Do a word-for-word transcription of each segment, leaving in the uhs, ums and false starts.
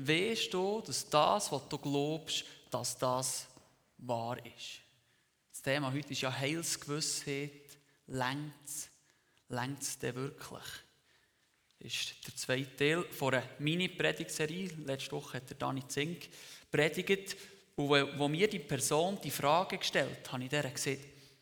weisst du, dass das, was du glaubst, dass das wahr ist? Das Thema heute ist ja Heilsgewissheit. Längt's? Längt's denn wirklich? Das ist der zweite Teil von einer Mini-Predigtserie. Letzte Woche hat der Dani Zink predigt. Und wo mir die Person die Frage gestellt hat, habe ich der gesagt,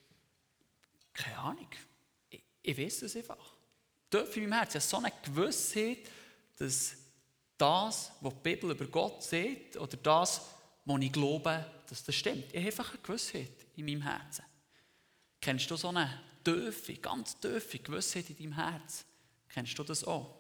keine Ahnung, ich, ich weiß es einfach. Tief in meinem Herzen, ich habe so eine Gewissheit, dass das, was die Bibel über Gott sagt, oder das, was ich glaube, dass das stimmt. Ich habe einfach eine Gewissheit in meinem Herzen. Kennst du so eine tiefe, ganz tiefe Gewissheit in deinem Herzen? Kennst du das auch?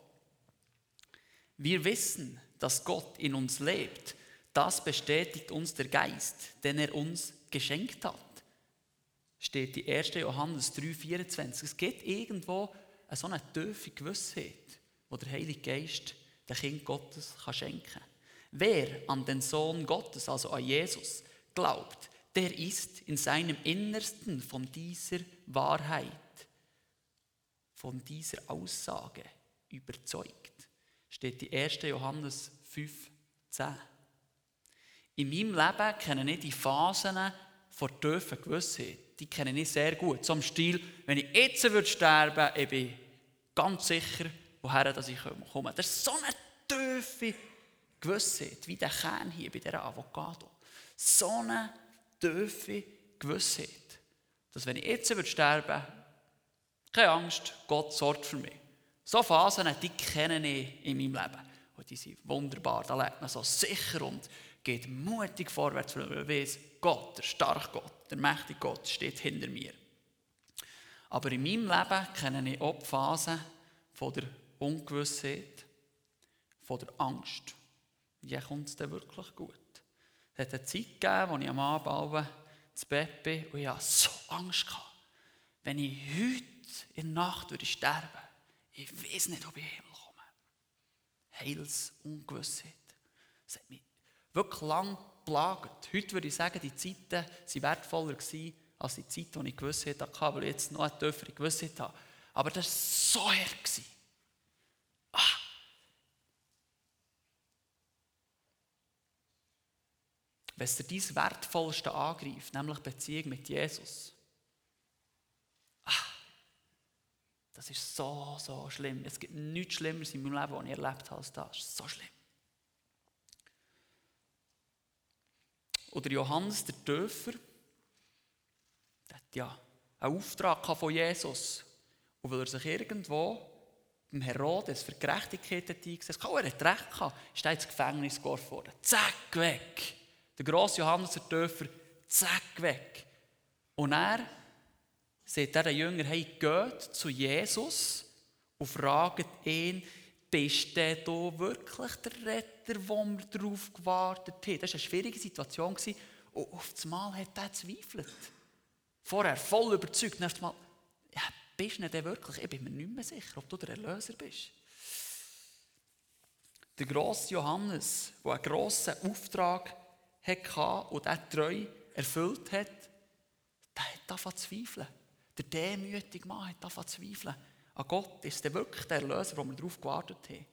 Wir wissen, dass Gott in uns lebt. Das bestätigt uns der Geist, den er uns geschenkt hat. Steht in erster Johannes drei vierundzwanzig. Es gibt irgendwo eine so eine tiefe Gewissheit, die der Heilige Geist dem Kind Gottes kann schenken kann. Wer an den Sohn Gottes, also an Jesus, glaubt, der ist in seinem Innersten von dieser Wahrheit, von dieser Aussage überzeugt. Steht in erster Johannes fünf zehn. In meinem Leben kenne ich die Phasen von tiefen Gewissheit. Die kenne ich sehr gut. So im Stil, wenn ich jetzt würde sterben, ich bin ganz sicher, woher dass ich komme. Das ist so eine tiefe Gewissheit, wie der Kern hier bei dieser Avocado. So eine tiefe Gewissheit, dass wenn ich jetzt würde sterben, keine Angst, Gott sorgt für mich. So Phasen, die kenne ich in meinem Leben. Und die sind wunderbar. Da lebt man so sicher und geht mutig vorwärts, weil man weiss, Gott, der starke Gott, der mächtige Gott steht hinter mir. Aber in meinem Leben kenne ich auch die Phasen von der Ungewissheit, von der Angst. Wie kommt es denn wirklich gut? Es hat eine Zeit gegeben, als ich am Abend ins Bett bin und ich hatte so Angst gehabt. Wenn ich heute in der Nacht würde sterben, ich weiß nicht, ob ich in den Himmel komme. Heilsungewissheit. Das hat mich wirklich lang geplagt. Heute würde ich sagen, die Zeiten waren wertvoller als die Zeit, die ich Gewissheit hatte, weil ich jetzt noch eine tiefere Gewissheit habe. Aber das war so hart. Ah. Wenn es dir dein Wertvollste angreift, nämlich die Beziehung mit Jesus, ah, das ist so, so schlimm. Es gibt nichts Schlimmeres in meinem Leben, was ich erlebt habe als das. Das ist so schlimm. Oder Johannes der Täufer, der hat ja einen Auftrag von Jesus. Und weil er sich irgendwo beim Herodes für Gerechtigkeit eingesetzt hat, er hat recht gehabt, ist er ins Gefängnis geworfen worden. Zack, weg. Der grosse Johannes der Täufer, zack, weg. Und er sagt der Jünger, hey, geht zu Jesus und fragt ihn, bist du wirklich der Retter, wo wir darauf gewartet haben? Das war eine schwierige Situation. Und auf einmal hat er gezweifelt. Vorher voll überzeugt. Und mal, ja, bist du denn wirklich? Ich bin mir nicht mehr sicher, ob du der Erlöser bist. Der grosse Johannes, der einen grossen Auftrag hatte und der treu erfüllt hat, der hat angefangen zu zweifeln. Der demütige Mann hat angefangen zu zweifeln. An Gott ist der wirklich der Erlöser, wo wir darauf gewartet haben.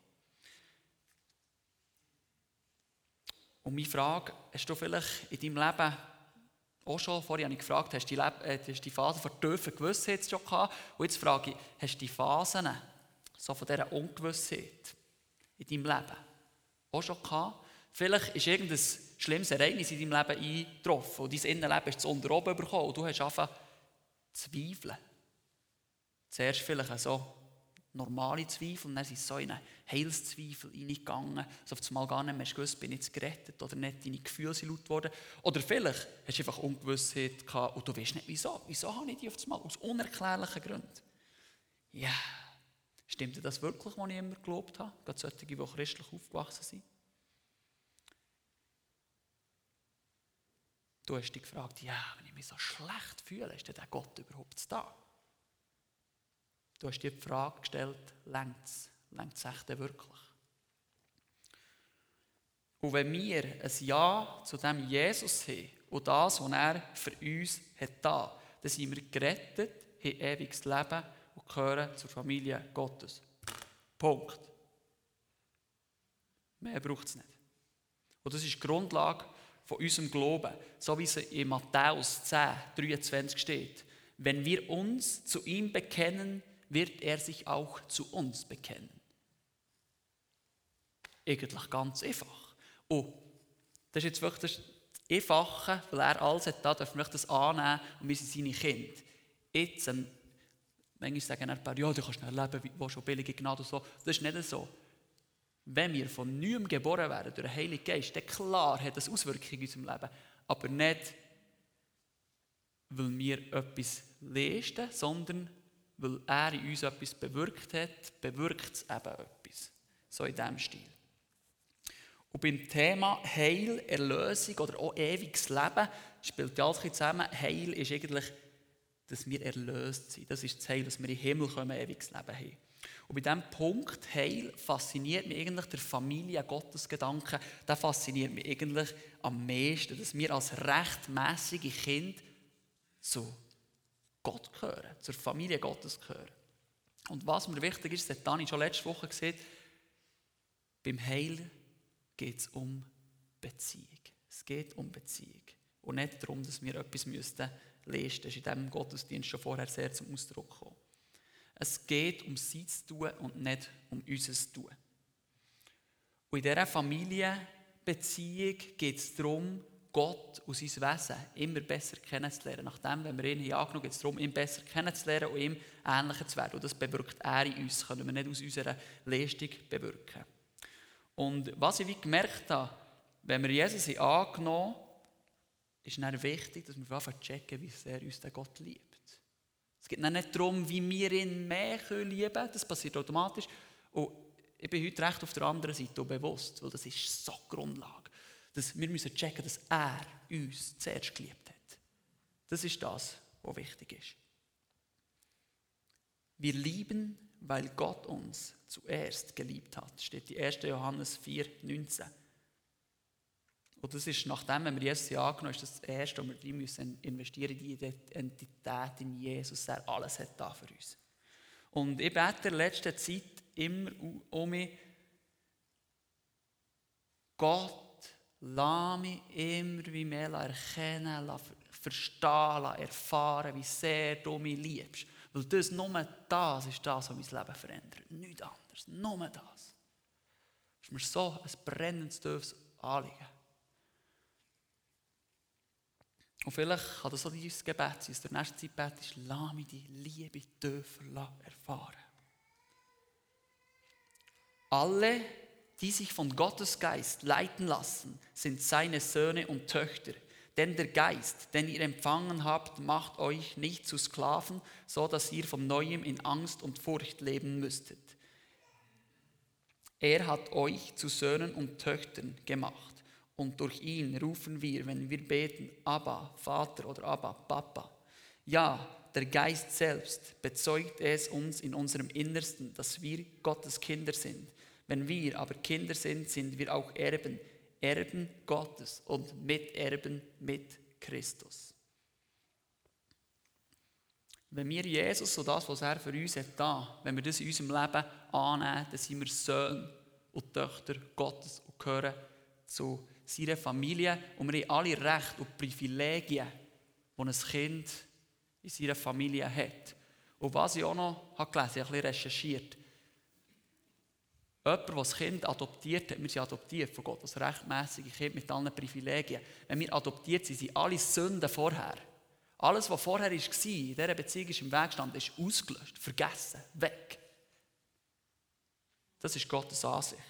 Und meine Frage, hast du vielleicht in deinem Leben auch schon, vorhin habe ich gefragt, hast du die, Leb- äh, hast die Phase von tiefer Gewissheit schon gehabt? Und jetzt frage ich, hast du die Phasen so von dieser Ungewissheit in deinem Leben auch schon gehabt? Vielleicht ist irgendein schlimmes Ereignis in deinem Leben eingetroffen und dein Innenleben ist zu unter oben bekommen und du hast angefangen zu zweifeln. Zuerst vielleicht so normale Zweifel und dann sind so in einen Heilszweifel reingegangen. Also auf einmal gar nicht mehr gewusst, bin ich jetzt gerettet oder nicht, deine Gefühle sind laut geworden. Oder vielleicht hast du einfach Ungewissheit gehabt und du weißt nicht, wieso. Wieso habe ich die auf einmal? Aus unerklärlichen Gründen. Ja, stimmt das wirklich, was ich immer geglaubt habe? Gerade solche, die christlich aufgewachsen sind. Du hast dich gefragt, ja, wenn ich mich so schlecht fühle, ist denn der Gott überhaupt da? Du hast dir die Frage gestellt, reicht es? Reicht es echt wirklich? Und wenn wir ein Ja zu dem Jesus haben und das, was er für uns hat da, dann sind wir gerettet, haben ewiges Leben und gehören zur Familie Gottes. Punkt. Mehr braucht es nicht. Und das ist die Grundlage von unserem Glauben, so wie es in Matthäus zehn, dreiundzwanzig steht. Wenn wir uns zu ihm bekennen, wird er sich auch zu uns bekennen. Eigentlich ganz einfach. Und das ist jetzt wirklich das Einfache, weil er alles hat da, dürfen wir das annehmen und wir sind seine Kinder. Jetzt, ähm, manchmal sagen ein paar, ja, du kannst nicht leben, wie schon billige Gnade und so. Das ist nicht so. Wenn wir von neuem geboren werden durch den Heiligen Geist, dann klar hat das Auswirkungen in unserem Leben. Aber nicht, weil wir etwas leisten, sondern weil er in uns etwas bewirkt hat, bewirkt es eben etwas. So in diesem Stil. Und beim Thema Heil, Erlösung oder auch ewiges Leben spielt ja alles zusammen. Heil ist eigentlich, dass wir erlöst sind. Das ist das Heil, dass wir in den Himmel kommen, ewiges Leben haben. Und bei diesem Punkt Heil fasziniert mich eigentlich der Familie-Gottes-Gedanke. Der fasziniert mich eigentlich am meisten, dass wir als rechtmäßige Kinder zu Gott gehören, zur Familie Gottes gehören. Und was mir wichtig ist, das hat Dani schon letzte Woche gesehen, beim Heil geht es um Beziehung. Es geht um Beziehung. Und nicht darum, dass wir etwas müssten leisten. Das ist in diesem Gottesdienst schon vorher sehr zum Ausdruck gekommen. Es geht um sein zu tun und nicht um unser zu tun. Und in dieser Familienbeziehung geht es darum, Gott und sein Wesen immer besser kennenzulernen. Nachdem, wenn wir ihn hier angenommen, geht es darum, ihn besser kennenzulernen und ihm ähnlicher zu werden. Und das bewirkt er in uns, das können wir nicht aus unserer Leistung bewirken. Und was ich wie gemerkt habe, wenn wir Jesus angenommen haben, ist dann wichtig, dass wir einfach checken, wie sehr uns der Gott liebt. Es geht nicht darum, wie wir ihn mehr lieben können, das passiert automatisch. Und ich bin heute recht auf der anderen Seite bewusst, weil das ist so die Grundlage. Dass wir müssen checken, dass er uns zuerst geliebt hat. Das ist das, was wichtig ist. Wir lieben, weil Gott uns zuerst geliebt hat. Das steht in erster Johannes vier, neunzehn. Und das ist, nachdem wenn wir Jesus angenommen haben, ist das, das Erste, was wir müssen investieren in die Identität in Jesus, der alles hat da für uns. Und ich bete in letzter Zeit immer um mich, Gott, lass mich immer wie mehr erkennen, verstehen, erfahren, wie sehr du mich liebst. Weil das, nur das ist das, was mein Leben verändert. Nichts anderes. Nur das. Das ist mir so ein brennendes, tiefes Anliegen. Und vielleicht kann das auch dein Gebet sein, dass du in der nächsten Zeit betest, lass mich die Liebe tiefer erfahren. Alle, die sich von Gottes Geist leiten lassen, sind seine Söhne und Töchter. Denn der Geist, den ihr empfangen habt, macht euch nicht zu Sklaven, so dass ihr von Neuem in Angst und Furcht leben müsstet. Er hat euch zu Söhnen und Töchtern gemacht. Und durch ihn rufen wir, wenn wir beten, Abba, Vater oder Abba, Papa. Ja, der Geist selbst bezeugt es uns in unserem Innersten, dass wir Gottes Kinder sind. Wenn wir aber Kinder sind, sind wir auch Erben, Erben Gottes und Miterben mit Christus. Wenn wir Jesus und das, was er für uns hat, da, wenn wir das in unserem Leben annehmen, dann sind wir Söhne und Töchter Gottes und gehören zu seiner Familie. Und wir haben alle Rechte und Privilegien, die ein Kind in seiner Familie hat. Und was ich auch noch habe gelesen, ich habe ein bisschen recherchiert. Jemand, der das Kind adoptiert hat, wir sind adoptiert von Gott, das rechtmäßige Kind mit allen Privilegien. Wenn wir adoptiert sind, sind alle Sünden vorher. Alles, was vorher war, in dieser Beziehung ist im Weg gestanden, ist ausgelöscht, vergessen, weg. Das ist Gottes Ansicht.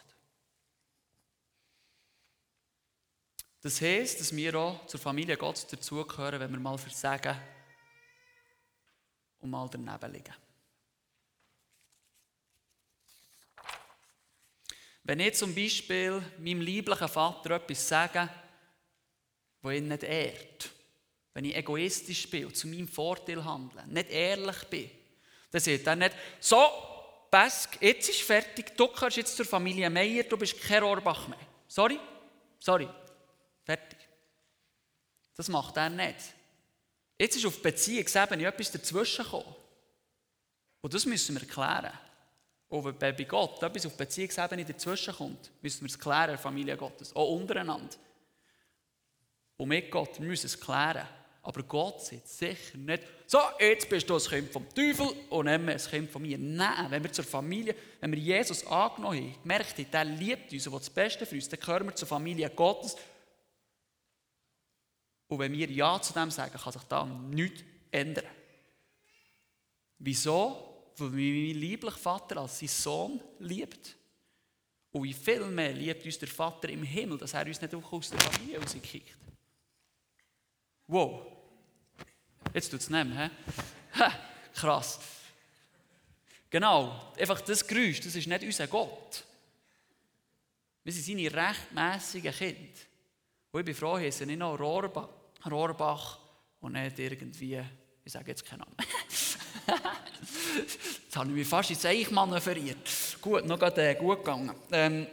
Das heisst, dass wir auch zur Familie Gottes dazugehören, wenn wir mal versagen und mal daneben liegen. Wenn ich zum Beispiel meinem lieblichen Vater etwas sage, das ihn nicht ehrt, wenn ich egoistisch bin und zu meinem Vorteil handle, nicht ehrlich bin, dann sagt er nicht, so, Pesk, jetzt ist fertig, du gehörst jetzt zur Familie Meier, du bist kein Rohrbach mehr. Sorry, sorry, fertig. Das macht er nicht. Jetzt ist auf Beziehungsebene etwas dazwischen gekommen. Und das müssen wir klären. Und wenn bei Gott etwas auf Beziehungsebene dazwischen kommt, müssen wir es klären, in der Familie Gottes, auch untereinander. Und mit Gott, wir müssen es klären. Aber Gott sagt sicher nicht, so, jetzt bist du das Kind vom Teufel und nicht mehr das Kind von mir. Nein, wenn wir zur Familie, wenn wir Jesus angenommen haben, gemerkt haben, der liebt uns und will das Beste für uns, dann gehören wir zur Familie Gottes. Und wenn wir Ja zu dem sagen, kann sich da nichts ändern. Wieso? Weil mein lieblicher Vater als sein Sohn liebt. Und wie viel mehr liebt uns der Vater im Himmel, dass er uns nicht auch aus der Familie rauskickt. Wow. Jetzt tut es nicht mehr. Ha, krass. Genau, einfach das Geräusch, das ist nicht unser Gott. Wir sind seine rechtmässigen Kinder. Und ich bin froh, dass er nicht noch Rohrbach, Rohrbach und nicht irgendwie, ich sage jetzt keinen Namen. Jetzt habe ich mich fast ins Eich manövriert. Gut, noch gerade, äh, gut gegangen. Ähm,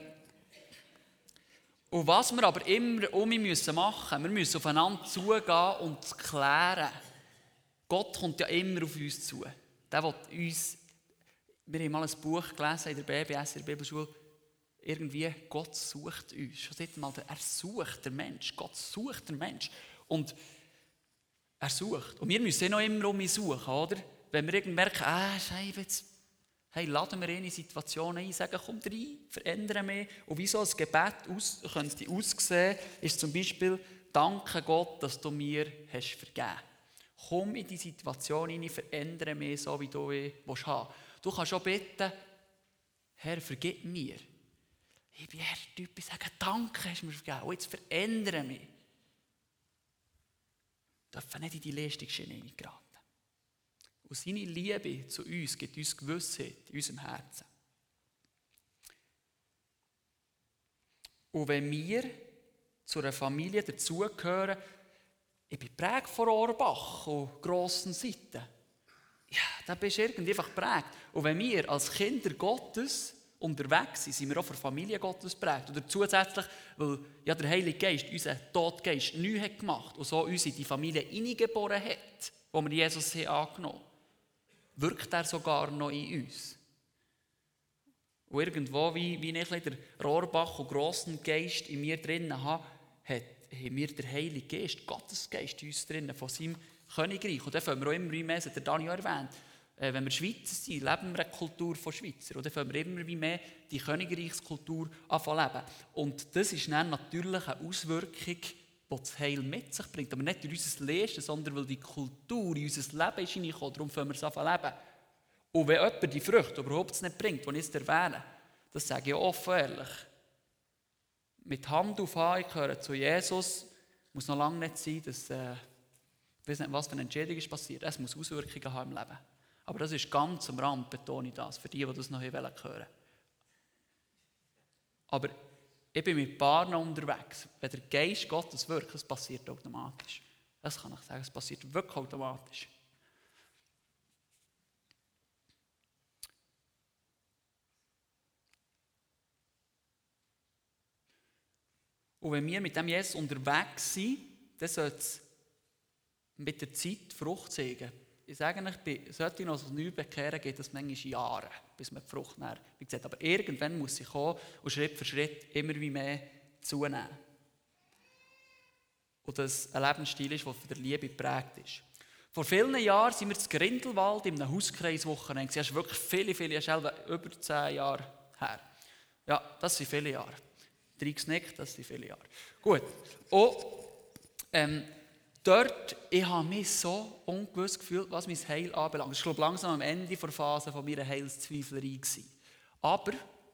und was wir aber immer um uns müssen machen, wir müssen aufeinander zugehen und es klären. Gott kommt ja immer auf uns zu. Der will uns, wir haben mal ein Buch gelesen in der B B S, in der Bibelschule, irgendwie, Gott sucht uns. Schon seit mal, er sucht den Mensch. Gott sucht den Mensch. Und er sucht. Und wir müssen noch immer um ihn suchen, oder? Wenn wir irgendwie merken, ah, Scheibe, jetzt, hey, laden wir ihn in Situationen ein, sagen, komm rein, verändere mich. Und wie so ein Gebet aus, könnte aussehen, ist zum Beispiel, danke Gott, dass du mir hast vergeben. Komm in die Situation hinein, verändere mich so, wie du ihn haben willst. Du kannst auch bitten, Herr, vergib mir. Ich bin der Typ, ich sage, danke, hast du mir vergeben. Und jetzt verändere mich. Wir dürfen nicht in die Leistungsschiene hineingeraten. Und seine Liebe zu uns gibt uns Gewissheit in unserem Herzen. Und wenn wir zu einer Familie dazugehören, ich bin geprägt von Rohrbach und grossen Seiten. Ja, da bist du irgendwie einfach geprägt. Und wenn wir als Kinder Gottes unterwegs sind, sind wir auch von der Familie Gottes geprägt. Oder zusätzlich, weil ja, der Heilige Geist unseren Todgeist neu hat gemacht und so uns in die Familie hineingeboren hat, wo wir Jesus haben angenommen haben, wirkt er sogar noch in uns. Und irgendwo, wie, wie ich den Rohrbach und grossen Geist in mir drinnen habe, hat haben wir den Heiligen Geist, Gottes Geist in uns drinnen, von seinem Königreich. Und dann fangen wir auch immer mehr, das hat der Daniel erwähnt, äh, wenn wir Schweizer sind, leben wir eine Kultur von Schweizer. Und dann fangen wir immer mehr die Königreichskultur anfangen leben. Und das ist dann natürlich eine Auswirkung, die das Heil mit sich bringt. Aber nicht durch unser Lesen, sondern weil die Kultur in unser Leben ist hineingekommen. Darum fangen wir es an leben. Und wenn jemand die Früchte überhaupt nicht bringt, die ich jetzt erwähne, das sage ich offen ehrlich, mit Hand auf Hand gehören zu Jesus, muss noch lange nicht sein, dass, äh, ich weiß nicht, was für eine Entscheidung ist passiert. Es muss Auswirkungen haben im Leben. Aber das ist ganz am Rand, betone ich das, für die, die das noch hören wollen. Aber ich bin mit Paaren unterwegs. Wenn der Geist Gottes wirkt, das passiert automatisch. Das kann ich sagen, es passiert wirklich automatisch. Und wenn wir mit dem Jesus unterwegs sind, dann sollte es mit der Zeit Frucht zeigen. Ich sage euch, sollte ich noch so neu bekehren, geht das manchmal Jahre, bis man die Frucht näher. Wie gesagt, aber irgendwann muss sie kommen und Schritt für Schritt immer wie mehr zunehmen. Und das ein Lebensstil ist, der von der Liebe geprägt ist. Vor vielen Jahren sind wir in Grindelwald in einem Hauskreiswochenende. Das ist wirklich viele, viele, über zehn Jahre her. Ja, das sind viele Jahre. Drei gesnickt, das sind viele Jahre. Gut. Und ähm, dort, ich habe mich so ungewiss gefühlt, was mein Heil anbelangt. Das war, glaube ich, langsam am Ende der Phase von meiner Heilszweiflerei. Aber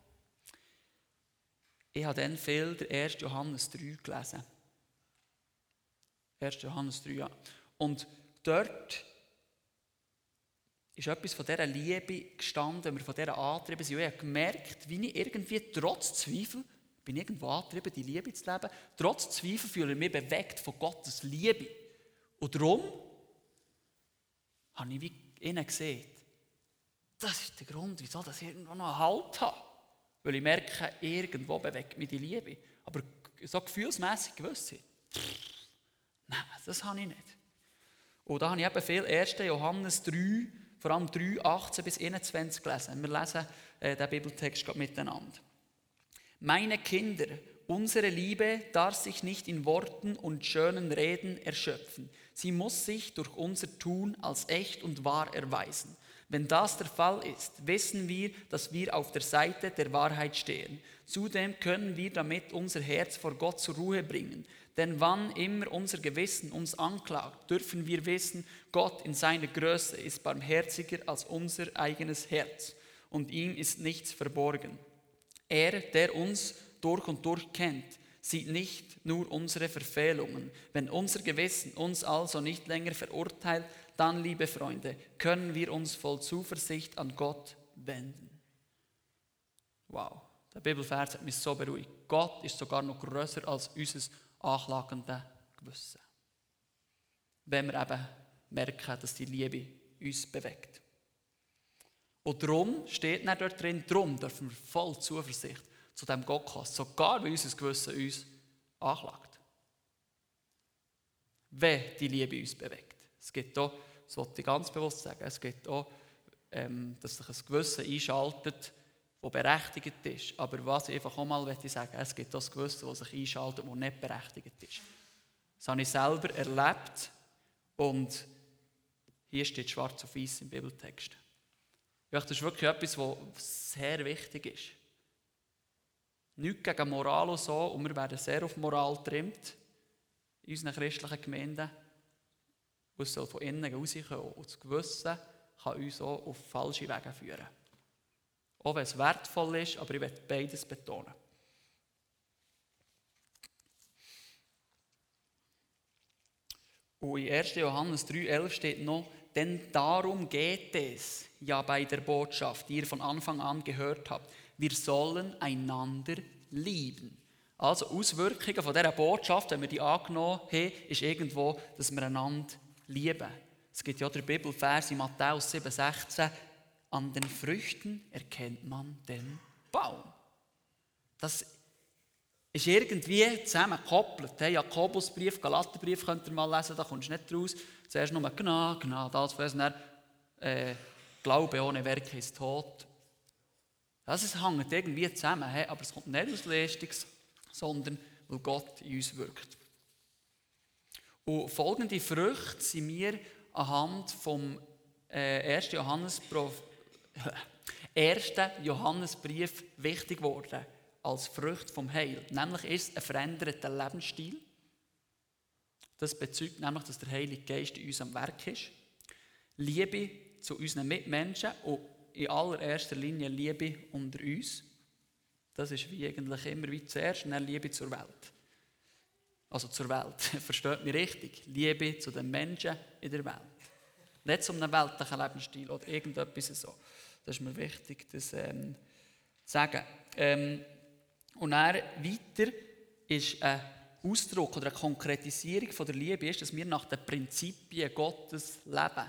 ich habe dann viel den ersten Johannes drei gelesen. erster Johannes drei, ja. Und dort ist etwas von dieser Liebe gestanden, wenn wir von dieser angetrieben sind. Ich habe gemerkt, wie ich irgendwie trotz Zweifel bin irgendwo angetrieben, die Liebe zu leben. Trotz Zweifel fühle ich mich bewegt von Gottes Liebe. Und darum habe ich wie innen gesehen, das ist der Grund, wieso ich irgendwo noch einen Halt habe. Weil ich merke, irgendwo bewegt mich die Liebe. Aber so gefühlsmässig gewusst, nein, das habe ich nicht. Und da habe ich eben viel ersten Johannes drei vor allem drei, achtzehn bis einundzwanzig lesen. Wir lesen äh, den Bibeltext gerade miteinander. Meine Kinder, unsere Liebe darf sich nicht in Worten und schönen Reden erschöpfen. Sie muss sich durch unser Tun als echt und wahr erweisen. Wenn das der Fall ist, wissen wir, dass wir auf der Seite der Wahrheit stehen. Zudem können wir damit unser Herz vor Gott zur Ruhe bringen. Denn wann immer unser Gewissen uns anklagt, dürfen wir wissen, Gott in seiner Größe ist barmherziger als unser eigenes Herz. Und ihm ist nichts verborgen. Er, der uns durch und durch kennt, sieht nicht nur unsere Verfehlungen. Wenn unser Gewissen uns also nicht länger verurteilt, dann, liebe Freunde, können wir uns voll Zuversicht an Gott wenden. Wow, der Bibelvers hat mich so beruhigt. Gott ist sogar noch grösser als unser anklagendes Gewissen. Wenn wir eben merken, dass die Liebe uns bewegt. Und darum steht dann dort drin, darum dürfen wir voll Zuversicht zu diesem Gott kommen, sogar wenn unser Gewissen uns anklagt. Wenn die Liebe uns bewegt. Es gibt auch, das wollte ich ganz bewusst sagen, es gibt auch, ähm, dass sich ein Gewissen einschaltet, das berechtigt ist. Aber was ich einfach auch mal sagen möchte, es gibt auch ein Gewissen, das sich einschaltet, das nicht berechtigt ist. Das habe ich selber erlebt und hier steht schwarz auf weiß im Bibeltext. Das ist wirklich etwas, was sehr wichtig ist. Nichts gegen Moral und so, und wir werden sehr auf Moral getrimmt in unseren christlichen Gemeinden. Und es soll von innen rauskommen. Und das Gewissen kann uns auch auf falsche Wege führen. Auch wenn es wertvoll ist, aber ich möchte beides betonen. Und in erster Johannes drei elf steht noch, denn darum geht es ja bei der Botschaft, die ihr von Anfang an gehört habt. Wir sollen einander lieben. Also Auswirkungen von dieser Botschaft, wenn wir die angenommen haben, ist irgendwo, dass wir einander lieben. Es gibt ja den Bibelvers in Matthäus sieben sechzehn, an den Früchten erkennt man den Baum. Das ist irgendwie zusammengekoppelt. Der Jakobusbrief, Galaterbrief könnt ihr mal lesen, da kommst du nicht raus. Zuerst nur genau, genau, das, was dann äh, Glaube ohne Werke ist tot. Das hängt irgendwie zusammen, he? Aber es kommt nicht aus Leistung, sondern weil Gott in uns wirkt. Und folgende Früchte sind mir anhand vom äh, ersten Johannesbrief, ersten Johannesbrief wichtig geworden als Frucht vom Heil. Nämlich ist es ein veränderter Lebensstil. Das bezeugt nämlich, dass der Heilige Geist in uns am Werk ist. Liebe zu unseren Mitmenschen und in allererster Linie Liebe unter uns. Das ist wie eigentlich immer wie zuerst und dann Liebe zur Welt. Also zur Welt, versteht mich richtig. Liebe zu den Menschen in der Welt. Nicht zu einem weltlichen Lebensstil oder irgendetwas so. Das ist mir wichtig, das ähm, zu sagen. Ähm, und dann weiter ist ein Ausdruck oder eine Konkretisierung von der Liebe, ist, dass wir nach den Prinzipien Gottes leben.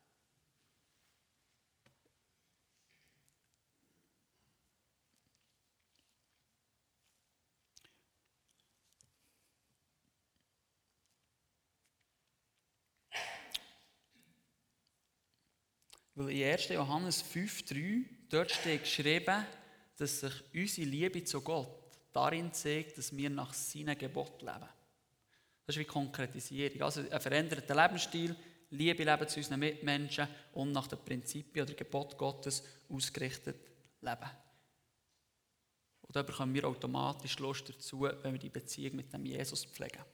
Weil in erster Johannes fünf drei, dort steht geschrieben, dass sich unsere Liebe zu Gott darin zeigt, dass wir nach seinen Geboten leben. Das ist wie Konkretisierung. Also ein veränderter Lebensstil, Liebe leben zu unseren Mitmenschen und nach den Prinzipien oder Geboten Gottes ausgerichtet leben. Und da bekommen wir automatisch Lust dazu, wenn wir die Beziehung mit dem Jesus pflegen.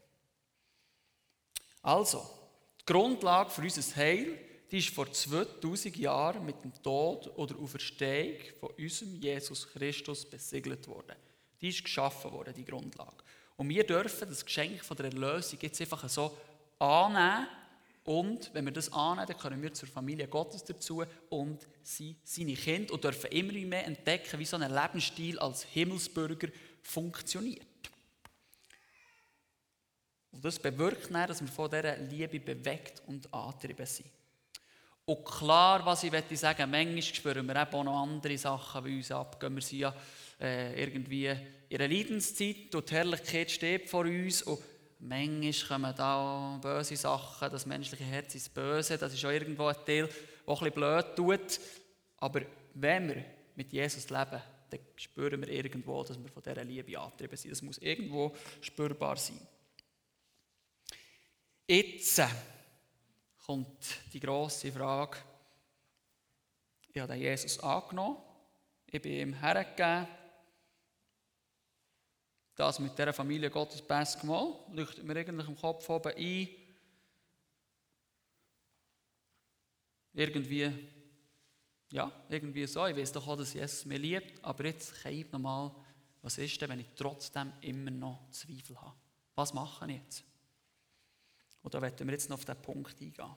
Also, die Grundlage für unser Heil, die ist vor zweitausend Jahren mit dem Tod oder Auferstehung von unserem Jesus Christus besiegelt worden. Die ist geschaffen worden, die Grundlage. Und wir dürfen das Geschenk von der Erlösung jetzt einfach so annehmen. Und wenn wir das annehmen, dann können wir zur Familie Gottes dazu und sind seine Kinder und dürfen immer mehr entdecken, wie so ein Lebensstil als Himmelsbürger funktioniert. Und das bewirkt dann, dass wir von dieser Liebe bewegt und angetrieben sind. Und klar, was ich möchte sagen, manchmal spüren wir eben auch noch andere Sachen bei uns ab. Wir sind ja äh, irgendwie in einer Leidenszeit und die Herrlichkeit steht vor uns. Und manchmal kommen da böse Sachen, das menschliche Herz ist böse. Das ist auch irgendwo ein Teil, auch ein bisschen blöd tut. Aber wenn wir mit Jesus leben, dann spüren wir irgendwo, dass wir von dieser Liebe angetrieben sind. Das muss irgendwo spürbar sein. Jetzt kommt die grosse Frage. Ich habe den Jesus angenommen, ich bin ihm hergegeben. Das mit dieser Familie Gottes Pass mal, leuchtet mir eigentlich im Kopf oben ein. Irgendwie, ja, irgendwie so. Ich weiß doch auch, dass Jesus mich liebt, aber jetzt frage ich nochmal, was ist denn, wenn ich trotzdem immer noch Zweifel habe? Was mache ich jetzt? Und da werden wir jetzt noch auf diesen Punkt eingehen.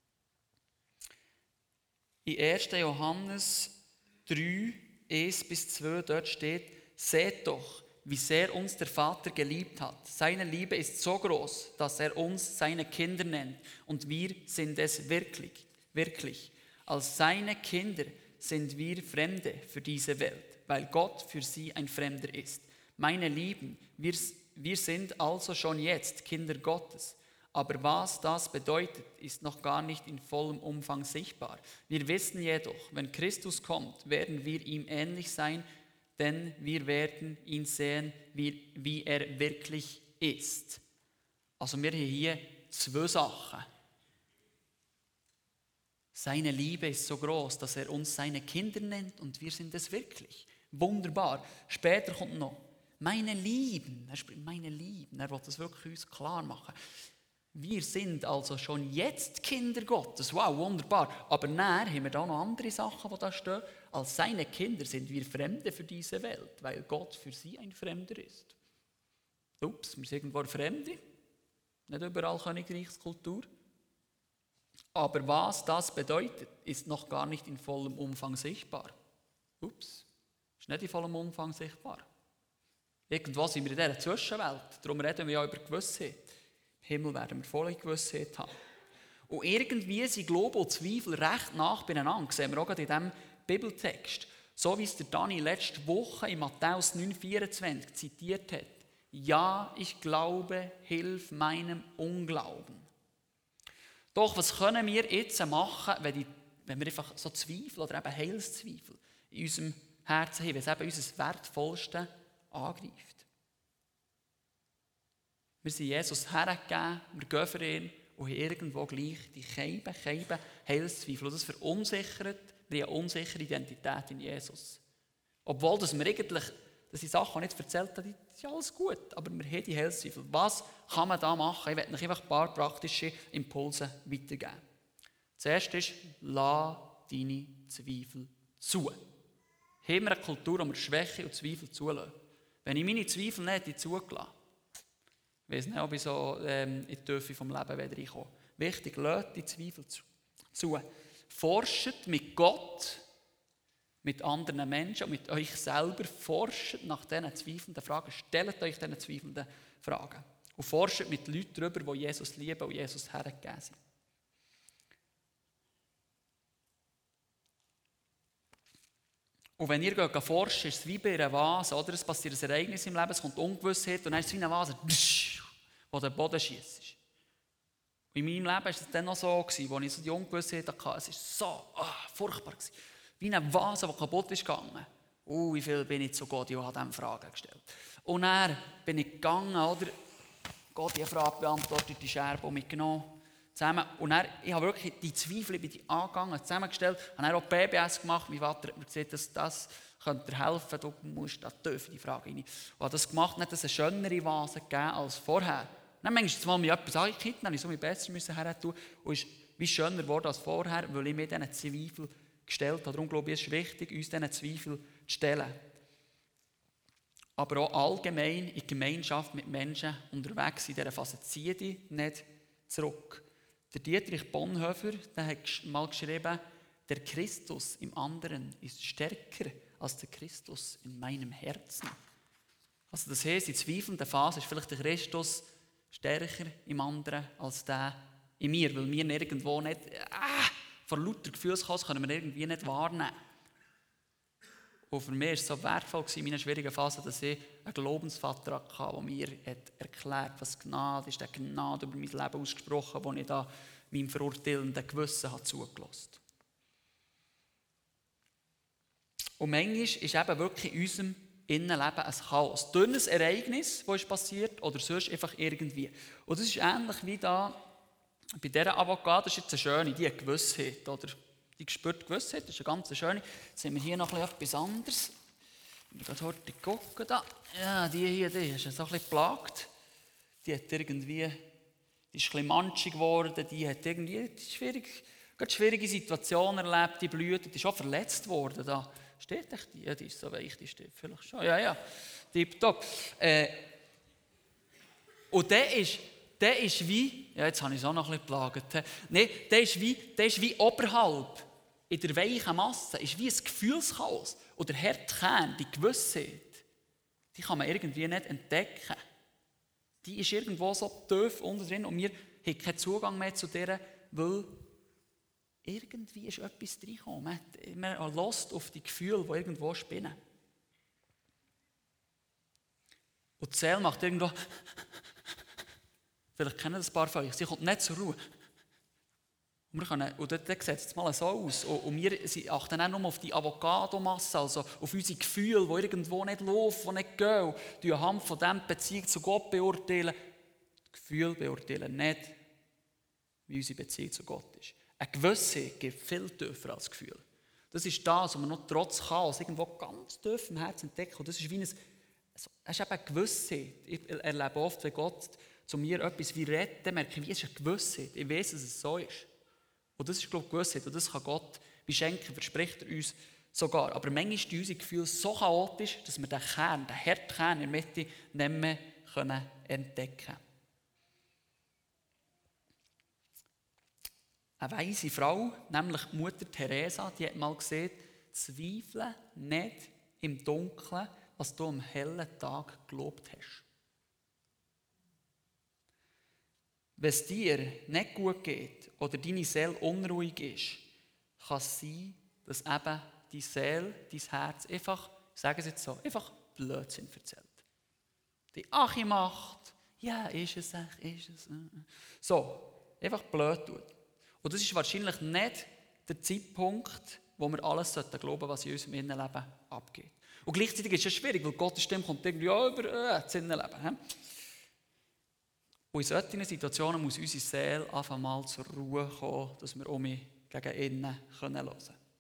In erster Johannes drei, eins bis zwei, dort steht, seht doch, wie sehr uns der Vater geliebt hat. Seine Liebe ist so groß, dass er uns seine Kinder nennt. Und wir sind es wirklich, wirklich. Als seine Kinder sind wir Fremde für diese Welt, weil Gott für sie ein Fremder ist. Meine Lieben, wir, wir sind also schon jetzt Kinder Gottes. Aber was das bedeutet, ist noch gar nicht in vollem Umfang sichtbar. Wir wissen jedoch, wenn Christus kommt, werden wir ihm ähnlich sein, denn wir werden ihn sehen, wie, wie er wirklich ist. Also wir haben hier zwei Sachen. Seine Liebe ist so groß, dass er uns seine Kinder nennt und wir sind es wirklich. Wunderbar. Später kommt noch, meine Lieben, er spricht, meine Lieben, er will das wirklich uns klar machen. Wir sind also schon jetzt Kinder Gottes. Wow, wunderbar. Aber nachher haben wir da noch andere Sachen, die da stehen. Als seine Kinder sind wir Fremde für diese Welt, weil Gott für sie ein Fremder ist. Ups, wir sind irgendwo Fremde. Nicht überall Königreichskultur. Aber was das bedeutet, ist noch gar nicht in vollem Umfang sichtbar. Ups, ist nicht in vollem Umfang sichtbar. Irgendwo sind wir in dieser Zwischenwelt. Darum reden wir ja über Gewissheit. Im Himmel werden wir volle Gewissheit haben. Und irgendwie sind Glaube und Zweifel recht nah beieinander. Das sehen wir auch in diesem Bibeltext. So wie es der Dani letzte Woche in Matthäus neun vierundzwanzig zitiert hat. Ja, ich glaube, hilf meinem Unglauben. Doch was können wir jetzt machen, wenn, die, wenn wir einfach so Zweifel oder eben Heilszweifel in unserem Herzen haben, wenn es eben unser Wertvollste angreift? Wir sind Jesus hergegeben, wir gehen für ihn und haben irgendwo gleich die Keiben, Keiben, Heilszweifel. Und das verunsichert, wir haben eine unsichere Identität in Jesus. Obwohl dass wir eigentlich, dass die Sachen nicht erzählt haben, ist ja alles gut, aber wir haben die Heilszweifel. Was kann man da machen? Ich werde euch einfach ein paar praktische Impulse weitergeben. Zuerst ist, lass deine Zweifel zu. Haben wir eine Kultur, wo wir Schwäche und Zweifel zulassen? Wenn ich meine Zweifel nicht hätte zugelassen, ich weiss nicht, ob ich so ähm, in die Tiefe vom Leben wieder reinkomme. Wichtig, lasst die Zweifel zu. zu. Forscht mit Gott, mit anderen Menschen und mit euch selber. Forscht nach diesen zweifelnden Fragen. Stellt euch diesen zweifelnden Fragen. Und forscht mit Leuten darüber, die Jesus lieben und Jesus hergegeben sind. Und wenn ihr geht forschen, ist es wie bei einer Vase, oder? Es passiert ein Ereignis im Leben, es kommt Ungewissheit und dann ist es wie eine Vase, wo der Boden schiesst. In meinem Leben war es dann noch so, als ich so die Ungewissheit hatte, es war so oh, furchtbar. Wie eine Vase, die kaputt ist gegangen. Oh, wie viel bin ich zu Gott, ich habe diese Fragen gestellt. Und dann bin ich gegangen, oder? Gott die Frage beantwortet, die Scherbe um mich genommen. Zusammen. Und dann, ich habe wirklich die Zweifel, ich bin die angegangen, zusammengestellt, habe dann auch B B S gemacht. Mein Vater hat mir gesagt, dass das könnte dir helfen, du musst da tief in die Frage rein. Und habe das gemacht, nicht dass es eine schönere Vase gegeben als vorher. Dann manchmal mal mir etwas angekippt, dann musste ich so besser müssen her tun und ist wie schöner geworden als vorher, weil ich mir diesen Zweifel gestellt habe. Darum glaube ich, ist es wichtig, uns diesen Zweifel zu stellen. Aber auch allgemein in Gemeinschaft mit Menschen unterwegs in dieser Phase ziehe dich nicht zurück. Der Dietrich Bonhoeffer der hat mal geschrieben, der Christus im anderen ist stärker als der Christus in meinem Herzen. Also das heisst, in zweifelnder Phase ist vielleicht der Christus stärker im anderen als der in mir, weil wir irgendwo nicht, ah, von lauter Gefühlschaos können wir irgendwie nicht wahrnehmen. Und für mich war es so wertvoll in meiner schwierigen Phase, dass ich einen Glaubensvater hatte, der mir erklärt hat, was Gnade ist, der Gnade über mein Leben ausgesprochen, wo ich da meinem verurteilenden Gewissen habe zugelassen habe. Und manchmal ist eben wirklich in unserem Innenleben ein Chaos. Durch ein Ereignis, das ist passiert, oder sonst einfach irgendwie. Und das ist ähnlich wie da bei dieser Avocado. Das ist jetzt eine schöne, die hat Gewissheit, oder? Die gespürte Gewissheit, das ist eine ganz schöne. Jetzt haben wir hier noch etwas anderes. Ich gehe heute gucken. Da. Ja, die hier, die ist so ein bisschen geplagt. Die hat irgendwie, die ist ein bisschen manchig geworden, die hat irgendwie die schwierig, eine schwierige Situation erlebt, die Blüte, die ist auch verletzt worden. Da steht echt die, ja, die ist so weich, die steht vielleicht schon. Ja, ja, tipptopp. Äh, und der ist, der ist wie, ja, jetzt habe ich es auch noch ein bisschen geplagt. Nein, der ist wie, der ist wie oberhalb, in der weichen Masse, ist wie ein Gefühlschaos. Oder der harte Kern, die Gewissheit, die kann man irgendwie nicht entdecken. Die ist irgendwo so tief unten drin und wir haben keinen Zugang mehr zu der, weil irgendwie ist etwas reingekommen. Man hat Lust auf die Gefühle, die irgendwo spinnen. Und die Seele macht irgendwo, vielleicht kennen das ein paar von euch, sie kommt nicht zur Ruhe. Und, wir können, und dort sieht es jetzt mal so aus. Und, und wir sie achten auch nur auf die Avocado-Masse, also auf unsere Gefühle, die irgendwo nicht laufen, die nicht gehen. Die anhand von dem Beziehung zu Gott beurteilen. Die Gefühle beurteilen nicht, wie unsere Beziehung zu Gott ist. Eine Gewissheit geht viel tiefer als Gefühl. Das ist das, was man noch trotz Chaos irgendwo ganz tief im Herzen entdeckt. Und das ist wie ein, es ist eben eine Gewissheit. Ich erlebe oft, wenn Gott zu mir etwas wie redet, dann merke ich, wie es eine Gewissheit. Ich weiß, dass es so ist. Und das ist, glaube ich, Gewissheit. Und das kann Gott wie schenken, verspricht er uns sogar. Aber manchmal sind unsere Gefühle so chaotisch, dass wir den Kern, den harten Kern in der Mitte nicht mehr entdecken können. Eine weise Frau, nämlich die Mutter Teresa, die hat mal gesagt, zweifle nicht im Dunkeln, was du am hellen Tag gelobt hast. Wenn es dir nicht gut geht oder deine Seele unruhig ist, kann es sein, dass eben die Seele, dein Herz einfach, sagen Sie jetzt so, einfach Blödsinn erzählt. Die Achi macht, ja, ist es echt, ist es. So, einfach blöd tut. Und das ist wahrscheinlich nicht der Zeitpunkt, wo wir alles glauben sollten, was in unserem Innenleben abgeht. Und gleichzeitig ist es schwierig, weil Gottes Stimme kommt irgendwie über äh, das Innenleben. Und in solchen Situationen muss unsere Seele einfach mal zur Ruhe kommen, dass wir um mich gegen innen hören können.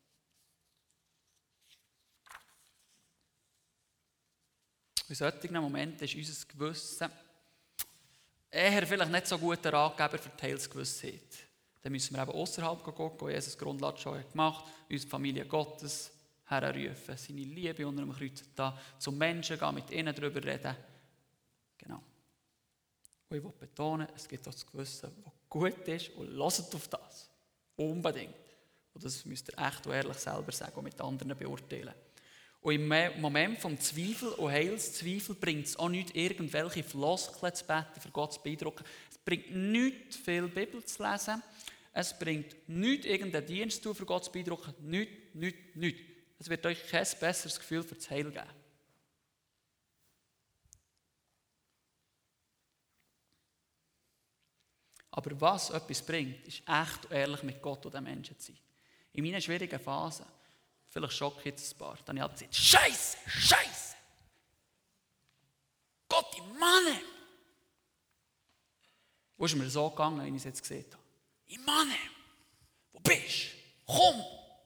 In solchen Momenten ist unser Gewissen eher vielleicht nicht so guter Ratgeber für die Heilsgewissheit. Dann müssen wir eben außerhalb gucken, wo Jesus Grundlage schon gemacht hat, unsere Familie Gottes herrufen, seine Liebe unter dem Kreuz da, zum Menschen gehen, mit ihnen darüber reden. Genau. Und ich will betonen, es gibt auch das Gewissen, das gut ist, und hört auf das. Unbedingt. Und das müsst ihr echt und ehrlich selber sagen und mit anderen beurteilen. Und im Moment vom Zweifel und Heilszweifel bringt es auch nicht, irgendwelche Floskeln zu beten, für Gott zu beeindrucken. Es bringt nichts, viel Bibel zu lesen. Es bringt nichts, irgendeinen Dienst zu tun, für Gott zu beeindrucken. Nichts, nichts, nichts. Es wird euch kein besseres Gefühl für das Heil geben. Aber was etwas bringt, ist echt und ehrlich mit Gott und den Menschen zu sein. In meinen schwierigen Phasen, vielleicht schockiert es ein paar, dann habe ich gesagt, Scheiße, Scheiße! Gott, die Mann! Wo ist mir so gegangen, wie ich es jetzt gesehen habe? Imane, wo bist du? Komm!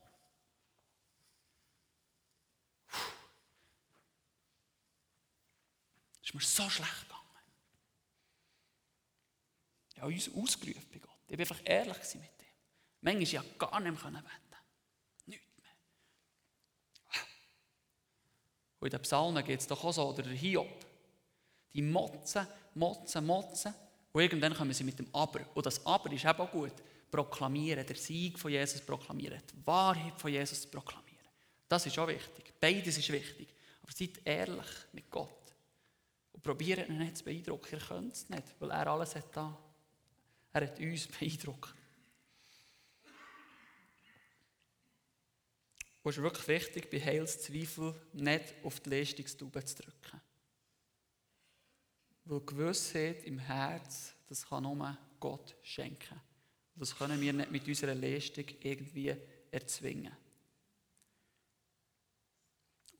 Es ist mir so schlecht gegangen. Ich habe uns ausgerufen bei Gott. Ich war einfach ehrlich mit ihm. Manchmal konnte ich gar nicht mehr beten. Nichts mehr. Und in den Psalmen geht es doch auch so, oder der Hiob. Die motzen, motzen, motzen. Und irgendwann kommen sie mit dem Aber. Und das Aber ist eben auch gut. Proklamieren, der Sieg von Jesus proklamieren, die Wahrheit von Jesus proklamieren. Das ist auch wichtig. Beides ist wichtig. Aber seid ehrlich mit Gott. Und probiert ihn nicht zu beeindrucken. Ihr könnt es nicht, weil er alles hat da. Er hat uns beeindruckt. Und es ist wirklich wichtig, bei Heilszweifel nicht auf die Leistungstube zu drücken. Weil Gewissheit im Herz, das kann nur Gott schenken. Das können wir nicht mit unserer Leistung irgendwie erzwingen.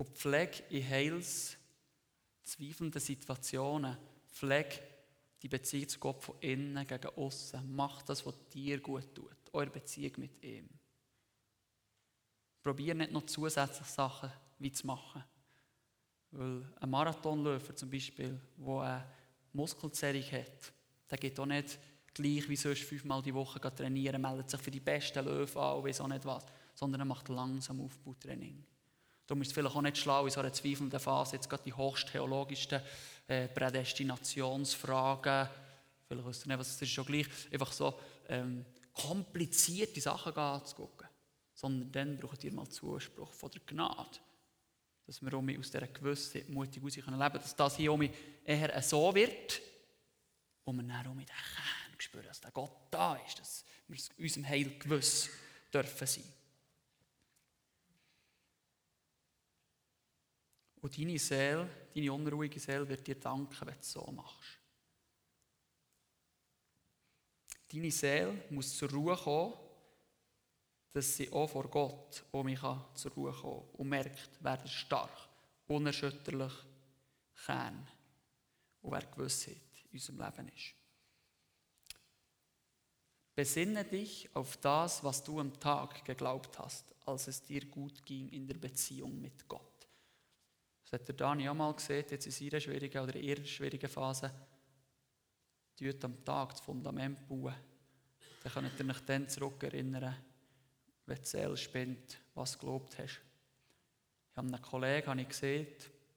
Und Pflege in heils zweifelnden Situationen, Pflege die Beziehung zu Gott von innen gegen außen. Mach das, was dir gut tut. Eure Beziehung mit ihm. Probier nicht noch zusätzliche Sachen wie zu machen. Weil ein Marathonläufer zum Beispiel, der eine Muskelzerrung hat, der geht auch nicht gleich wie sonst fünfmal die Woche trainieren, meldet sich für die besten Löwen an und weiss auch nicht was, sondern er macht langsam Aufbautraining. Darum ist es vielleicht auch nicht schlau, in so einer zweifelnden Phase jetzt gerade die hochstheologischsten äh, Prädestinationsfragen, vielleicht wisst ihr nicht, was es ist, schon gleich, einfach so ähm, komplizierte Sachen anzugucken. Sondern dann braucht ihr mal Zuspruch von der Gnade. Dass wir um aus dieser Gewissheit mutig raus leben können, dass das hier um eher so wird, und wir dann um den Kern spüren, dass der Gott da ist, dass wir unserem Heil gewiss dürfen sein. Und deine Seele, deine unruhige Seele wird dir danken, wenn du es so machst. Deine Seele muss zur Ruhe kommen, dass sie auch vor Gott um mich zur Ruhe kommen und merkt, wer der stark, unerschütterlich Kern und wer Gewissheit in unserem Leben ist. Besinne dich auf das, was du am Tag geglaubt hast, als es dir gut ging in der Beziehung mit Gott. Das hat der Dani auch mal gesehen, jetzt in seiner schwierigen oder ihrer schwierigen Phase. Tut am Tag das Fundament bauen. Dann könnt ihr euch dann zurückerinnern, wenn die Seele spinnt, was du geglaubt hast. Ich habe einen Kollegen habe ich gesehen,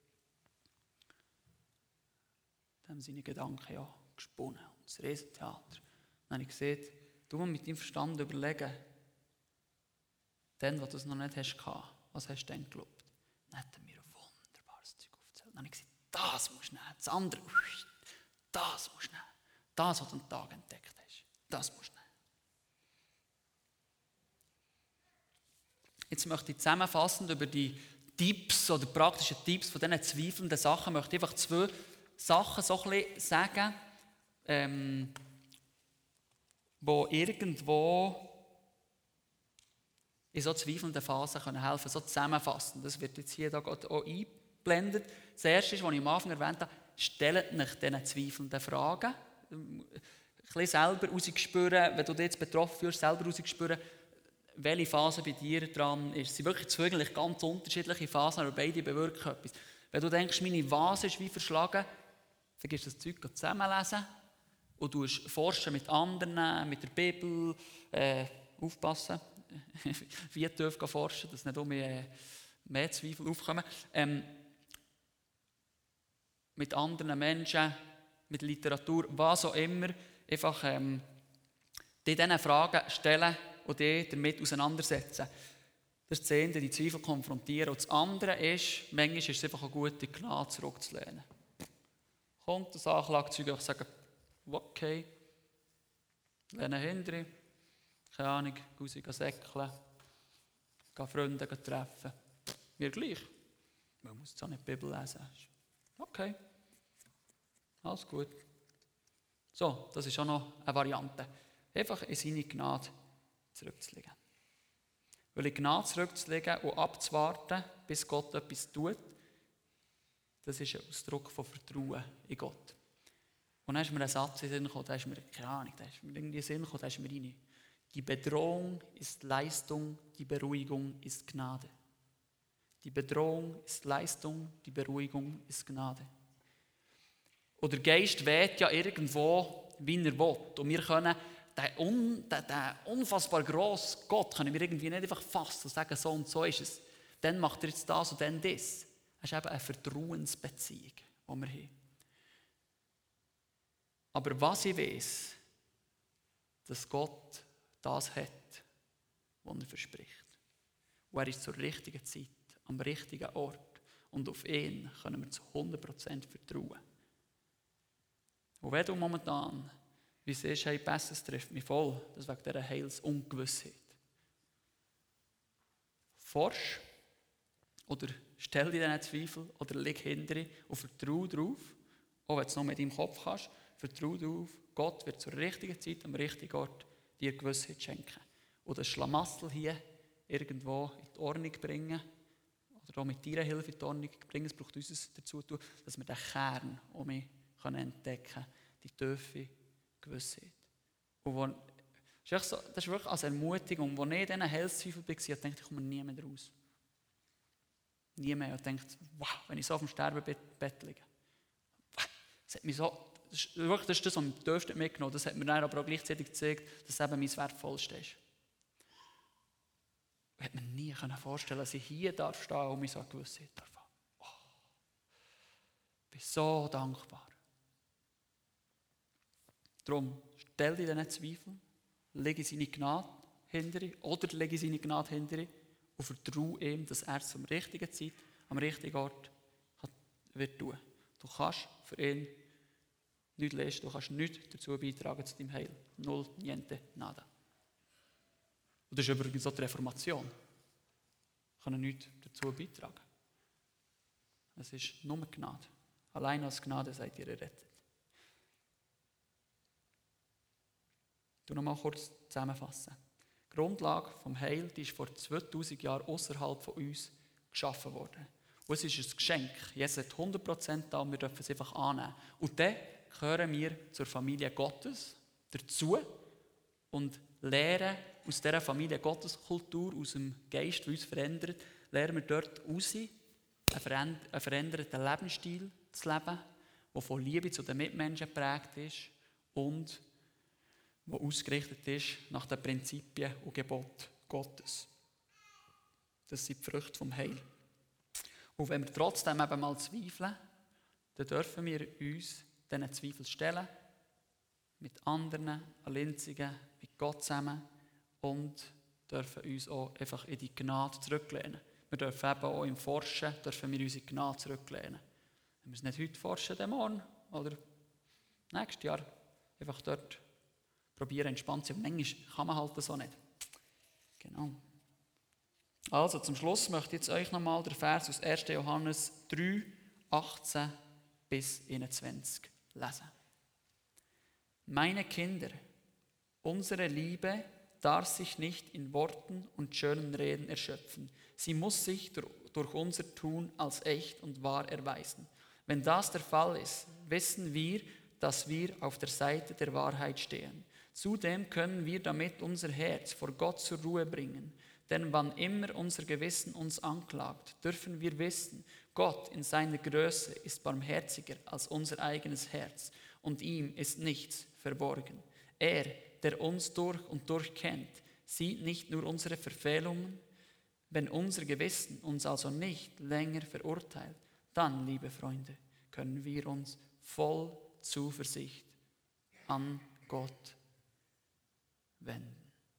da haben seine Gedanken ja gesponnen, und das Riesentheater. Dann habe ich gesehen, du musst mit deinem Verstand überlegen, dann, wo du es noch nicht hast, was hast du denn geglaubt? Dann hat er mir ein wunderbares Zeug aufgezählt. Dann habe ich gesagt, das musst du nehmen, das andere, das musst du nehmen. Das, was du am Tag entdeckt hast, das musst du nehmen. Jetzt möchte ich zusammenfassend über die Tipps oder praktischen Tipps von diesen zweifelnden Sachen, möchte ich einfach zwei Sachen so ein bisschen sagen, ähm, die irgendwo in so zweifelnden Phasen können helfen, so zusammenfassend. Das wird jetzt hier auch eingeblendet. Das Erste ist, was ich am Anfang erwähnt habe, stellt euch diesen zweifelnden Fragen. Ein bisschen selber rausspüren, wenn du dich jetzt betroffen fühlst, selber rausspüren, welche Phase bei dir dran ist. Es sind wirklich zwei ganz unterschiedliche Phasen, aber beide bewirken etwas. Wenn du denkst, meine Vase ist wie verschlagen, dann gehst du das Zeug zusammenlesen und du forschen mit anderen, mit der Bibel, äh, aufpassen, wie tief forschen, dass nicht um mehr, mehr Zweifel aufkommen. Ähm, mit anderen Menschen, mit Literatur, was auch immer, einfach ähm, die diesen Fragen stellen und die damit auseinandersetzen. Das ist das eine, die Zweifel konfrontieren. Und das andere ist, manchmal ist es einfach eine gute Gnade, zurückzulehnen. Kommt das Anklagezeug und sagen, okay, lehne hinterher, keine Ahnung, raus gehen säckeln, gehen Freunde treffen. Mir gleich. Man muss zwar nicht die Bibel lesen. Okay, alles gut. So, das ist auch noch eine Variante. Einfach in seine Gnade zurückzulegen. Weil in Gnade zurückzulegen und abzuwarten, bis Gott etwas tut, das ist ein Ausdruck von Vertrauen in Gott. Und dann ist mir ein Satz in den Sinn gekommen, da ist mir, keine Ahnung, da ist mir irgendwie in den Sinn gekommen, da ist mir rein. Die Bedrohung ist Leistung, die Beruhigung ist Gnade. Die Bedrohung ist Leistung, die Beruhigung ist Gnade. Und der Geist weht ja irgendwo, wie er will. Und wir können den, un, den, den unfassbar grossen Gott können wir irgendwie nicht einfach fassen und sagen, so und so ist es. Dann macht er jetzt das und dann das. Das ist eben eine Vertrauensbeziehung, die wir haben. Aber was ich weiss, dass Gott das hat, was er verspricht. Und er ist zur richtigen Zeit, am richtigen Ort. Und auf ihn können wir zu hundert Prozent vertrauen. Und wenn du momentan, wie siehst, hey, besser, es trifft mich voll, das wegen dieser Heilsungewissheit. Forsch oder stell dir diesen Zweifel oder leg hinter und vertraue darauf, auch wenn du es noch mit deinem Kopf kannst, vertraue darauf, Gott wird zur richtigen Zeit am richtigen Ort dir Gewissheit schenken. Und das Schlamassel hier irgendwo in die Ordnung bringen oder auch mit deiner Hilfe in die Ordnung bringen. Es braucht uns dazu, dass wir den Kern um mich entdecken können, die tiefe Gewissheit. Und wo, das, ist so, das ist wirklich als Ermutigung, als ich in diesen Heilszweifeln war, ich dachte, ich komme nie mehr raus. Nie mehr. Ich dachte, wow, wenn ich so auf dem Sterbebett liege. Das hat mich so, das ist, wirklich, das ist das, was mich am tiefsten mitgenommen hat. Das hat mir dann aber auch gleichzeitig gezeigt, dass es eben mein Wertvollste ist. Ich hätte mir nie vorstellen können, dass ich hier darf stehen und mich so Gewissheit darf. Oh. Ich bin so dankbar. Darum, stell dir diesen Zweifel, lege seine Gnade hinter dir oder lege seine Gnade hinter dir und vertraue ihm, dass er es zur richtigen Zeit, am richtigen Ort wird tun. Du kannst für ihn nichts leisten, du kannst nichts dazu beitragen zu deinem Heil. Null, niente, nada. Und das ist übrigens auch die Reformation. Wir können nichts dazu beitragen. Es ist nur Gnade. Allein als Gnade seid ihr errettet. Ich noch mal kurz zusammenfassen. Die Grundlage des Heils ist vor zweitausend Jahren außerhalb von uns geschaffen worden. Und es ist ein Geschenk. Jesus hat hundert Prozent da und wir dürfen es einfach annehmen. Und dann gehören wir zur Familie Gottes dazu und lernen aus dieser Familie Gotteskultur, aus dem Geist, der uns verändert, lernen wir dort raus, einen veränderten Lebensstil zu leben, der von Liebe zu den Mitmenschen geprägt ist und der ausgerichtet ist nach den Prinzipien und Geboten Gottes. Das sind die Früchte vom Heil. Und wenn wir trotzdem eben mal zweifeln, dann dürfen wir uns diesen Zweifel stellen, mit anderen, Allinzigen, mit Gott zusammen und dürfen uns auch einfach in die Gnade zurücklehnen. Wir dürfen eben auch im Forschen, dürfen wir uns in die Gnade zurücklehnen. Wenn wir es nicht heute forschen, dann morgen oder nächstes Jahr einfach dort probieren, entspannt zu sein. Manchmal kann man halt so nicht. Genau. Also zum Schluss möchte ich jetzt euch nochmal den Vers aus erster Johannes drei, achtzehn bis einundzwanzig lesen. Meine Kinder, unsere Liebe darf sich nicht in Worten und schönen Reden erschöpfen. Sie muss sich durch unser Tun als echt und wahr erweisen. Wenn das der Fall ist, wissen wir, dass wir auf der Seite der Wahrheit stehen. Zudem können wir damit unser Herz vor Gott zur Ruhe bringen. Denn wann immer unser Gewissen uns anklagt, dürfen wir wissen, Gott in seiner Größe ist barmherziger als unser eigenes Herz und ihm ist nichts verborgen. Er, der uns durch und durch kennt, sieht nicht nur unsere Verfehlungen. Wenn unser Gewissen uns also nicht länger verurteilt, dann, liebe Freunde, können wir uns voll Zuversicht an Gott wenden.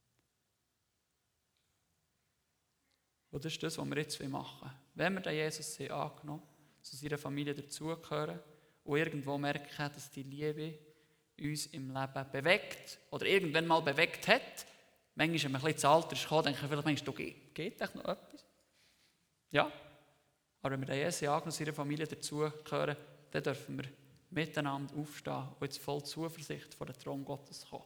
Und das ist das, was wir jetzt machen wollen. Wenn wir den Jesus angenommen haben, zu seiner Familie dazugehören und irgendwo merken, dass die Liebe uns im Leben bewegt oder irgendwann mal bewegt hat, manchmal, wenn man ein bisschen zu Alter ist, denke ich vielleicht manchmal, geht, geht echt noch etwas? Ja, aber wenn wir den Jesus angenommen und seiner Familie dazugehören, dann dürfen wir miteinander aufstehen und jetzt voll Zuversicht vor den Thron Gottes kommen.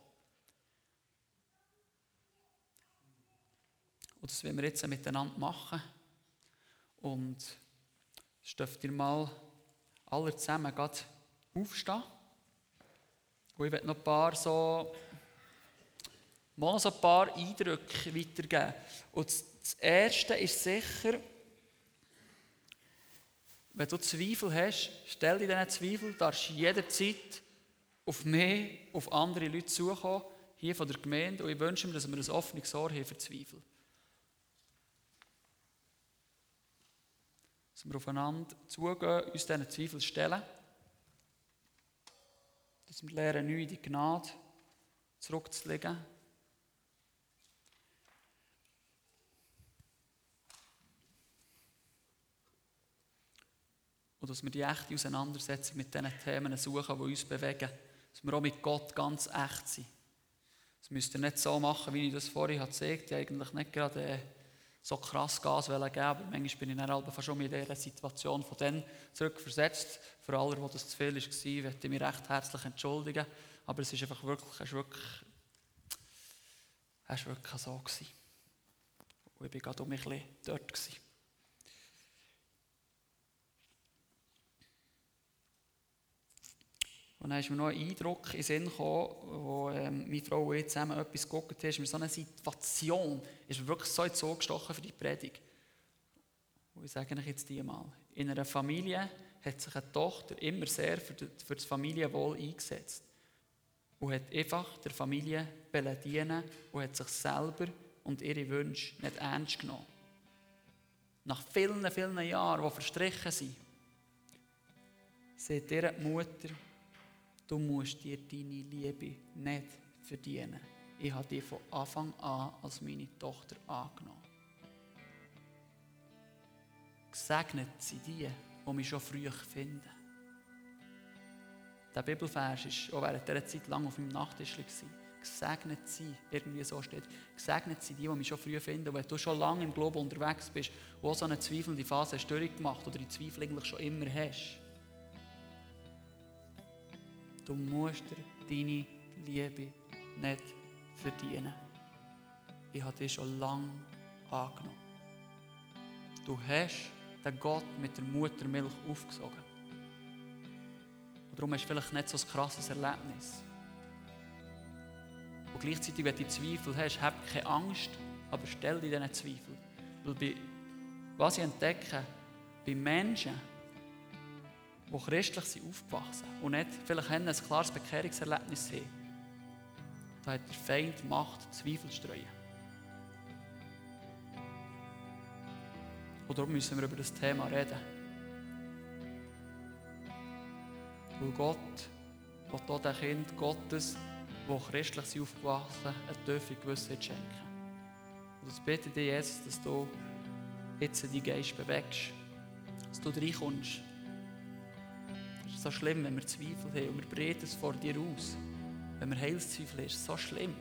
Und das wollen wir jetzt miteinander machen. Und jetzt dürft ihr mal alle zusammen gerade aufstehen. Und ich werde noch ein paar so, mal so ein paar Eindrücke weitergeben. Und das Erste ist sicher, wenn du Zweifel hast, stell dir diesen Zweifel, darfst du jederzeit auf mich, auf andere Leute zukommen, hier von der Gemeinde. Und ich wünsche mir, dass wir ein offenes Ohr haben für Zweifel. Dass wir aufeinander zugehen, uns diesen Zweifel stellen. Dass wir lernen, neu in die Gnade zurückzulegen. Und dass wir die echte Auseinandersetzung mit diesen Themen suchen, die uns bewegen. Dass wir auch mit Gott ganz echt sind. Das müsst ihr nicht so machen, wie ich das vorhin gezeigt habe. Ich eigentlich nicht gerade so krass Gas geben, aber manchmal bin ich dann halt fast schon in dieser Situation von dann zurückversetzt. Für alle, wo das zu viel war, möchte ich mich recht herzlich entschuldigen. Aber es ist einfach wirklich, es ist wirklich, es ist wirklich so gewesen. Und ich war gerade um mich ein bisschen dort gewesen. Und dann ist mir noch ein Eindruck in den Sinn gekommen, wo ähm, meine Frau und ich zusammen etwas geguckt haben, ist mir so eine Situation, ist mir wirklich so ins Auge gestochen für die Predigt. Und ich sage euch jetzt die mal. In einer Familie hat sich eine Tochter immer sehr für das Familienwohl eingesetzt. Und hat einfach der Familie dienen und hat sich selber und ihre Wünsche nicht ernst genommen. Nach vielen, vielen Jahren, die verstrichen sind, sagt ihre Mutter, du musst dir deine Liebe nicht verdienen. Ich habe dich von Anfang an als meine Tochter angenommen. Gesegnet sind die, die mich schon früh finden. Der Bibelvers war auch während dieser Zeit lang auf meinem Nachttisch. Gesegnet sind, irgendwie so steht, gesegnet sind die, die mich schon früh finden. Und wenn du schon lange im Glauben unterwegs bist und auch so eine zweifelnde Phase hast durchgemacht oder die Zweifel eigentlich schon immer hast, du musst dir deine Liebe nicht verdienen. Ich habe dich schon lange angenommen. Du hast den Gott mit der Muttermilch aufgesogen. Und darum hast du vielleicht nicht so ein krasses Erlebnis. Und gleichzeitig, wenn du Zweifel hast, hab keine Angst, aber stell dir diesen Zweifel. Weil bei, was ich entdecke, bei Menschen, die christlich sind aufgewachsen und nicht vielleicht ein klares Bekehrungserlebnis haben, da hat der Feind Macht, Zweifel zu streuen. Und darum müssen wir über das Thema reden. Weil Gott will auch den Kindern Gottes, die christlich sind aufgewachsen, eine tiefe Gewissheit schenken. Und das bitte ich dich jetzt, dass du jetzt deinen Geist bewegst, dass du reinkommst. Es ist so schlimm, wenn wir Zweifel haben und wir breiten es vor dir aus. Wenn wir Heilszweifel haben, ist es so schlimm.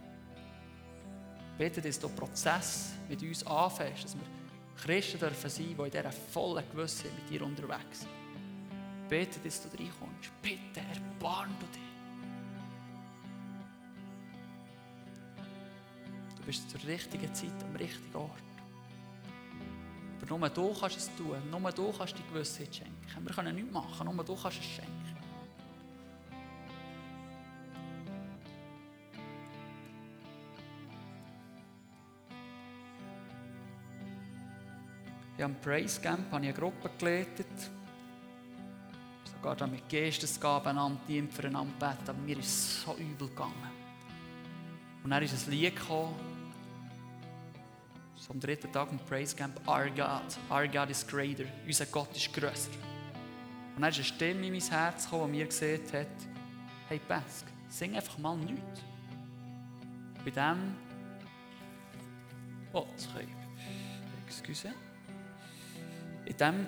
Ich bitte, dass du den Prozess mit uns anfängst, dass wir Christen dürfen sein, die in dieser vollen Gewissheit mit dir unterwegs sind. Bitte, dass du reinkommst. Bitte, erbarm du dich. Du bist zur richtigen Zeit am richtigen Ort. Aber nur du kannst es tun. Nur du kannst die Gewissheit schenken. Wir können nichts machen, nur du kannst es schenken. Ich habe am Praise Camp eine Gruppe geleitet. Sogar da mit Geistesgaben an Team füreinander beten. Aber mir ist es so übel gegangen. Und dann ist ein Lied gekommen. So am dritten Tag im Praise Camp. Our God, our God is greater. Unser Gott ist grösser. Und dann ist eine Stimme in mein Herz gekommen, die mir gesagt hat, hey Pesk, sing einfach mal nichts. Bei dem... Oh, das kann ich... Excuse. In diesem,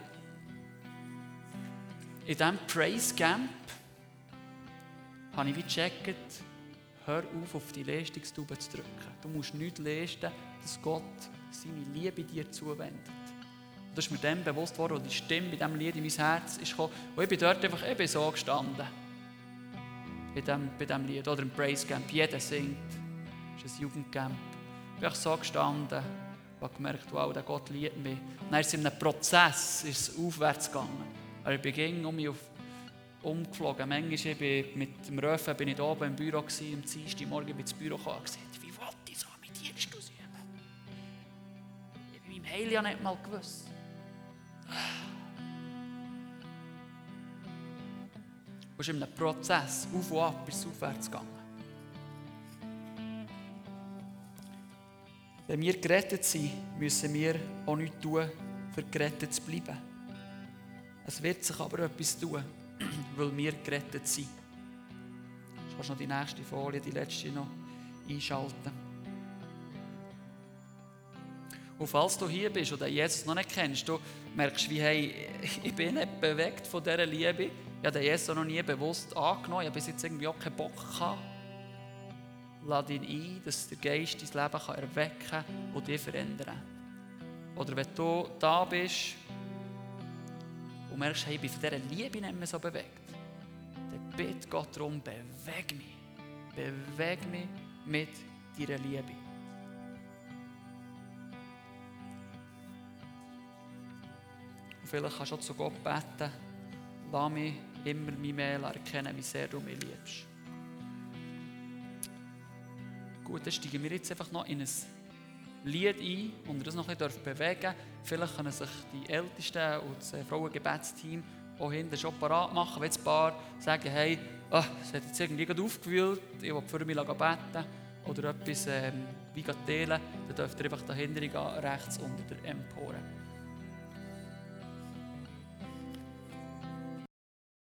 in diesem Praise Camp habe ich wie gecheckt, hör auf, auf die Leistungstube zu drücken. Du musst nichts leisten, dass Gott seine Liebe dir zuwendet. Und das ist mir dann bewusst worden, als die Stimme bei diesem Lied in mein Herz ist gekommen. Und ich bin dort einfach ich bin so gestanden. Bei diesem, bei diesem Lied. Oder im Praise Camp. Jeder singt. Das ist ein Jugendcamp. Ich bin einfach so gestanden. Ich habe gemerkt, wow, der Gott liebt mich. Und dann ist es in einem Prozess ist es aufwärts gegangen. Aber ich bin um mich auf, umgeflogen. Manchmal bin ich mit dem Röfen bin ich da oben im Büro gewesen, am Dienstagmorgen bin ich ins Büro gekommen und gesagt, wie will ich so mit Dienst ausüben? Ich habe meinem Heil ja nicht mal gewusst. Und es ist in einem Prozess, auf und ab, ist es aufwärts gegangen. Wenn wir gerettet sind, müssen wir auch nichts tun, für gerettet zu bleiben. Es wird sich aber etwas tun, weil wir gerettet sind. Du kannst noch die nächste Folie, die letzte noch einschalten. Und falls du hier bist und Jesus noch nicht kennst, du merkst, wie hey, ich bin nicht bewegt von dieser Liebe. Ich habe den Jesus noch nie bewusst angenommen. Ich habe bis jetzt irgendwie auch keinen Bock gehabt. Lade ihn ein, dass der Geist dein Leben kann erwecken kann und dich verändern kann. Oder wenn du da bist und merkst, hey, ich bin von dieser Liebe nicht mehr so bewegt, dann bitte Gott darum, beweg mich. Beweg mich mit deiner Liebe. Und vielleicht kannst du auch zu Gott beten, lass mich immer mich mehr erkennen, wie sehr du mich liebst. Gut, dann steigen wir jetzt einfach noch in ein Lied ein und wir das noch ein bisschen bewegen dürfen. Vielleicht können sich die Ältesten und das Frauengebetsteam auch hinten schon parat machen. Wenn jetzt ein paar sagen, hey, oh, es hat jetzt irgendwie gerade aufgewühlt, ich will für mich beten oder etwas ähm, wie teilen, dann dürft ihr einfach da hinten rechts unter der Empore.